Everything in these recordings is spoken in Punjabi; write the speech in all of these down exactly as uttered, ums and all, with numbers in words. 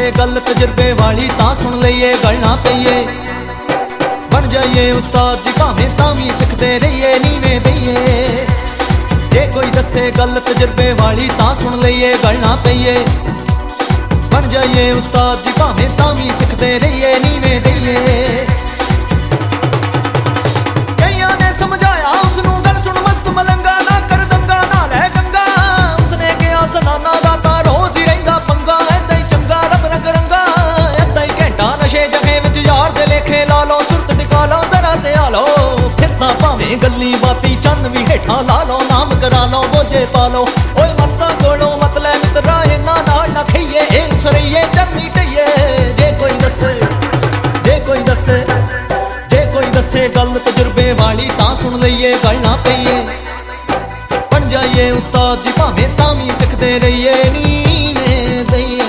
ਦੱਸੇ ਗੱਲ ਤਜਰਬੇ ਵਾਲੀ ਤਾਂ ਸੁਣ ਲਈਏ ਗੱਲ ਨਾ ਪਈਏ। ਬਣ ਜਾਈਏ ਉਸਤਾਦ ਜੀ ਭਾਵੇਂ ਤਾਂ ਵੀ ਸਿੱਖਦੇ ਰਹੀਏ ਨੀਵੇਂ ਦਈਏ। ਜੇ ਕੋਈ ਦੱਸੇ ਗੱਲ ਤਜਰਬੇ ਵਾਲੀ ਤਾਂ ਸੁਣ ਲਈਏ ਗੱਲ ਨਾ ਪਈਏ। ਬਣ ਜਾਈਏ ਉਸਤਾਦ ਜੀ ਭਾਵੇਂ ਤਾਂ ਵੀ ਸਿੱਖਦੇ ਰਹੀਏ ਨੀਵੇਂ ਦਈਏ। ਕਈਆਂ ਨੇ ਸਮਝਾਇਆ ਉਸਨੂੰ ਗੱਲ ਸੁਣ ਮਸਤ ਮਲੰਗਾ ਨਾ ਕਰ ਦੰਗਾ ਨਾ ਲੈ ਗੰਗਾ। ਉਸਨੇ ਕਿਹਾ ਜ਼ਨਾਨਾ ਦਾ ਤਾਂ ਰੋਜ਼ ਹੀ ਰਹਿੰਦਾ ਪੰਗਾ। ਏਦਾਂ ਹੀ ਚੰਗਾ ਰੱਬ ਰੰਗ ਰੰਗਾ ਏਦਾਂ ਹੀ ਘੰਟਾ ਨਸ਼ੇ ਜਗੇ ਵਿੱਚ ਯਾਰ ਦੇ ਲੇਖੇ ਲਾ ਲਓ। ਸੁਰਤ ਟਿਕਾ ਲਓ ਜ਼ਰਾ ਤੇ ਆ ਲਓ ਫਿਰ ਤਾਂ ਭਾਵੇਂ ਗੱਲੀ ਬਾਤੀ ਚੰਨ ਵੀ ਹੇਠਾਂ ਲਾ ਲਓ। ਨਾਮ ਕਰਾ ਲਓ ਬੋਝੇ ਪਾ ਲਓ ਓਏ ਮਸਤਾਂ ਕੋਲੋਂ ਮਤਲਬ ਮਿੱਤਰਾ ਇਹਨਾਂ ਨਾਲ ਨਾ ਖਈਏ। ਇਹ ਸਰਈਏ ਚਰਨੀ ਢਈਏ। ਜੇ ਕੋਈ ਦੱਸੇ ਜੇ ਕੋਈ ਦੱਸੇ ਜੇ ਕੋਈ ਦੱਸੇ ਗੱਲ ਤਜਰਬੇ ਵਾਲੀ ਤਾਂ ਸੁਣ ਲਈਏ ਗੱਲ ਨਾ ਪਈਏ। ਬਣ ਜਾਈਏ ਉਸਤਾਦ ਜੀ ਭਾਵੇਂ ਤਾਂ ਵੀ ਸਿੱਖਦੇ ਰਹੀਏ ਨੀਵੇਂ ਦਈਏ।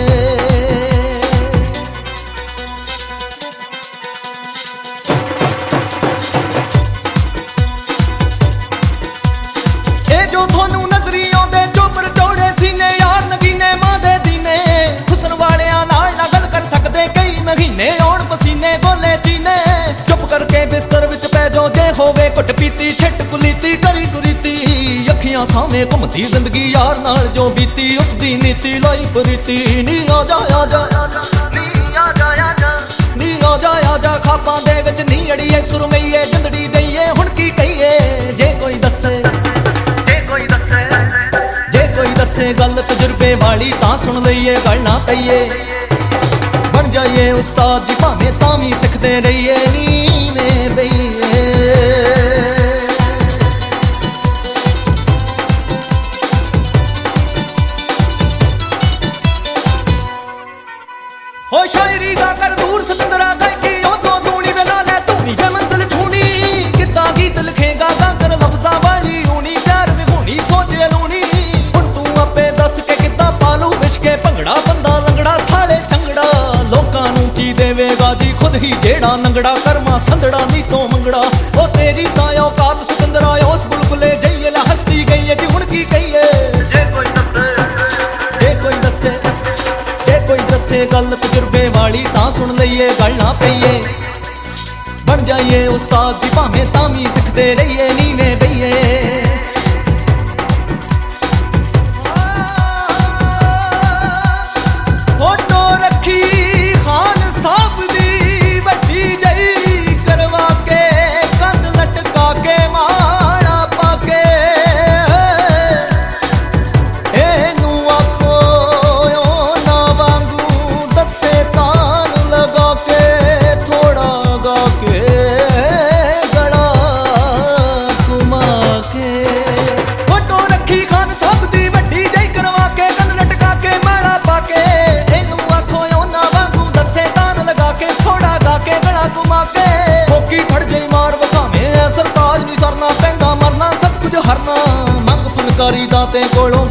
ਇਹ ਜੋ ਤੁਹਾਨੂੰ ਨਜ਼ਰੀ ਆਉਂਦੇ ਚੋਪਰ ਚੌੜੇ ਸੀਨੇ ਯਾਰ ਨਗੀਨੇ ਮਾਂ ਦੇ ਦੀਨੇ। ਹੁਸਨ ਵਾਲਿਆਂ ਨਾਲ ਨਾ ਗੱਲ ਕਰ ਸਕਦੇ ਕਈ ਮਹੀਨੇ ਆਉਣ ਪਸੀਨੇ ਗੋਲੇ ਚੀਨੇ। ਚੁੱਪ ਕਰਕੇ ਬਿਸਤਰ ਵਿੱਚ ਪੈ ਜਾਓ ਜੇ ਹੋਵੇ ਘੁੱਟ ਪੀਤੀ ਛਿੱਟ ਕੁਲੀਤੀ ਕਰੀ ਕੁਰੀਤੀ। ਅੱਖੀਆਂ ਸਾਹਮਣੇ ਘੁੰਮਦੀ ਜ਼ਿੰਦਗੀ ਯਾਰ ਨਾਲ ਜੋ ਬੀਤੀ ਉਸਦੀ ਨੀਤੀ ਲਾਈ ਪ੍ਰੀਤੀ। ਨੀ ਆ ਜਾ ਆ ਜਾ ਨੀ ਆ ਜਾ ਆ ਜਾ ਨੀ ਆ ਜਾ ਆ ਜਾ ਖਾਪਾਂ ਦੇ ਵਿੱਚ ਨੀ ਅੜੀਏ ਸੁਰਮਈਏ ਜਿੰਦੜੀ ਦਈਏ ਹੁਣ ਕੀ ਕਹੀਏ। ਜੇ ਕੋਈ ਦੱਸੇ ਜੇ ਕੋਈ ਦੱਸੇ ਜੇ ਕੋਈ ਦੱਸੇ ਗੱਲ ਤਜਰਬੇ ਵਾਲੀ ਤਾਂ ਸੁਣ ਲਈਏ ਗੱਲ ਨਾ ਪਈਏ। ਬਣ ਜਾਈਏ ਉਸਤਾਦ ਜੀ ਭਾਵੇਂ ਤਾਂ ਵੀ ਸਿੱਖਦੇ ਰਹੀਏ ਨੀਵੇਂ ਬਈਏ। ਹੋ ਸ਼ਾਇਰੀ ਗਾ ਕਰ ਦੂਰ ਸਤੰਦਰਾ ਗਾਇਕੀ ਉਹ ਤੋਂ ਦੂਣੀ ਵੇਲਾ ਲੈ ਧੂਣੀ ਜੇ ਮੰਜ਼ਲ ਛੂਣੀ। ਕਿੱਦਾਂ ਗੀਤ ਲਿਖੇਗਾ ਗਾ ਕਰ ਲਫ਼ਜ਼ਾਂ ਵਾਲੀ ਹੋਣੀ ਪਿਆਰ ਵਿਹੂਣੀ ਸੋਚੇ ਲੂਣੀ। ਹੁਣ ਤੂੰ ਆਪੇ ਦੱਸ ਕੇ ਕਿੱਦਾਂ ਪਾਲੂ ਵਿਛ ਕੇ ਭੰਗੜਾ ਬੰਦਾ ਲੰਗੜਾ ਸਾਲੇ ਚੰਗੜਾ। ਲੋਕਾਂ ਨੂੰ ਕੀ ਦੇਵੇਗਾ ਜੀ ਖੁਦ ਹੀ ਜਿਹੜਾ ਨੰਗੜਾ ਕਰਮਾ ਸੰਦੜਾ ਨੀ ਤੋਂ ਮੰਗੜਾ। ਉਹ ਤੇਰੀ ਤਾਂ ਔਕਾਤ ਸਿਕੰਦਰਾ ਉਸ ਬੁਲਬੁਲੇ ਜਈਏ ਲਾ ਹੱਸਦੀ ਗਈ ਏ ਜੀ ਹੁਣ ਕੀ ਕਹੀਏ। ਜੇ ਕੋਈ ਦੱਸੇ ਜੇ ਕੋਈ ਦੱਸੇ ਜੇ ਕੋਈ ਦੱਸੇ ਗੱਲ ਤਜਰਬੇ ਵਾਲੀ ਤਾਂ ਸੁਣ ਲਈਏ ਗੱਲ ਨਾ ਪਈਏ। ਬਣ ਜਾਈਏ ਉਸਤਾਦ ਜੀ ਭਾਵੇਂ ਤਾਂ ਵੀ ਸਿੱਖਦੇ ਰਹੀਏ ਨੀਵੇਂ ਦਈਏ। ਫੋਟੋ ਰੱਖੀ ਖਾਨ ਸਾਹਿਬ ਦੀ ਵੱਡੀ ਜਈ ਕਰਵਾ ਕੇ ਕੰਧ ਲਟਕਾ ਕੇ ਮਾਲਾ ਪਾ ਕੇ। ਇਹਨੂੰ ਆਖੋ ਉਹਨਾਂ ਵਾਂਗੂ ਦੱਸੇ ਤਾਨ ਲਗਾ ਕੇ ਥੋੜਾ ਗਾ ਕੇ ਗਲਾ ਘੁਮਾ ਕੇ। ਫੋਟੋ ਰੱਖੀ ਖਾਨ ਸਾਹਿਬ ਦੀ ਵੱਡੀ ਜਈ ਕਰਵਾ ਕੇ ਕੰਧ ਲਟਕਾ ਕੇ ਮਾਲਾ ਪਾ ਕੇ। ਇਹਨੂੰ ਆਖੋ ਉਹਨਾਂ ਵਾਂਗੂ ਦੱਸੇ ਤਾਨ ਲਗਾ ਕੇ ਥੋੜਾ ਗਾ ਕੇ ਗਲਾ ਘੁਮਾ ਕੇ। ਕੋਕੀ ਫੜ ਜਈ ਮਾਰ ਵਖਾਵੇਂ ਸਰਤਾਜ ਨੀ ਸਰਨਾ ਪੈਂਦਾ ਮਰਨਾ ਸਭ ਕੁਝ ਹਰਨਾ। ਮੰਗ ਫੁਲਕਾਰੀ ਦਾਤੇ ਕੋਲੋਂ